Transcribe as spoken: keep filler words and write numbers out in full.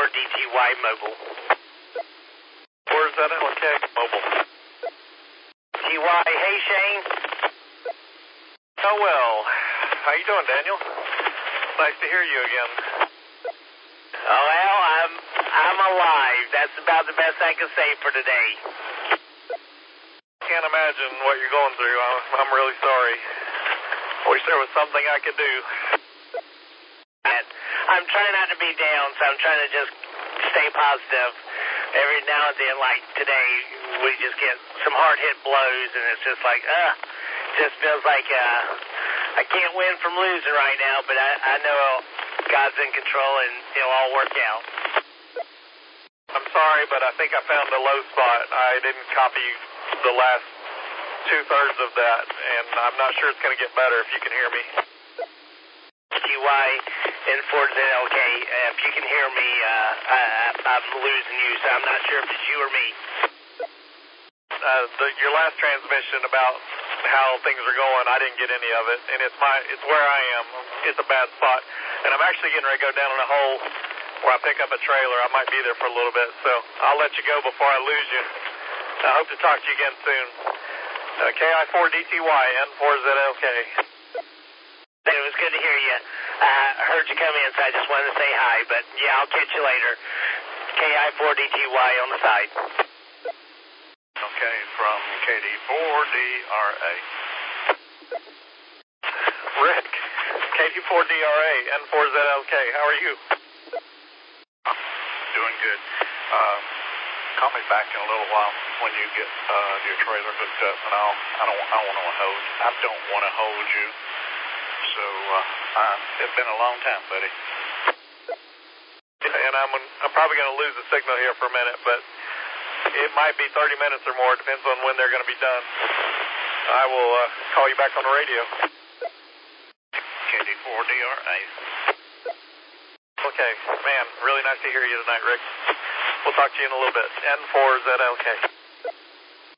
D T Y Mobile. Where's that L K Mobile? T Y, hey Shane. Oh well, how you doing, Daniel? Nice to hear you again. Oh well, I'm I'm alive. That's about the best I can say for today. Can't imagine what you're going through. I'm, I'm really sorry. Wish there was something I could do. I'm trying not to be down, so I'm trying to just stay positive. Every now and then, like today, we just get some hard-hit blows, and it's just like, uh, just feels like uh, I can't win from losing right now, but I, I know God's in control, and it'll all work out. I'm sorry, but I think I found a low spot. I didn't copy the last two-thirds of that, and I'm not sure it's going to get better if you can hear me. T Y and Ford Z L K, uh, if you can hear me, uh, I, I'm losing you, so I'm not sure if it's you or me. Uh, the, your last transmission about how things are going, I didn't get any of it, and it's my, it's where I am. It's a bad spot, and I'm actually getting ready to go down in a hole where I pick up a trailer. I might be there for a little bit, so I'll let you go before I lose you. I hope to talk to you again soon. Uh, K I four D T Y and four Z L K. It was good to hear you. Uh, I heard you come in, so I just wanted to say hi, but yeah, I'll catch you later. K I four D T Y on the side. Okay, from K D four D R A. Rick, K D four D R A and four Z L K, how are you? Doing good. Uh, call me back in a little while when you get uh, your trailer hooked up, and I'll, I don't, I don't want to hold, I don't want to hold you. So, uh, uh, it's been a long time, buddy. And I'm, I'm probably going to lose the signal here for a minute, but it might be thirty minutes or more. It depends on when they're going to be done. I will uh, call you back on the radio. K D four D R A. Okay, man, really nice to hear you tonight, Rick. We'll talk to you in a little bit. N four Z L K.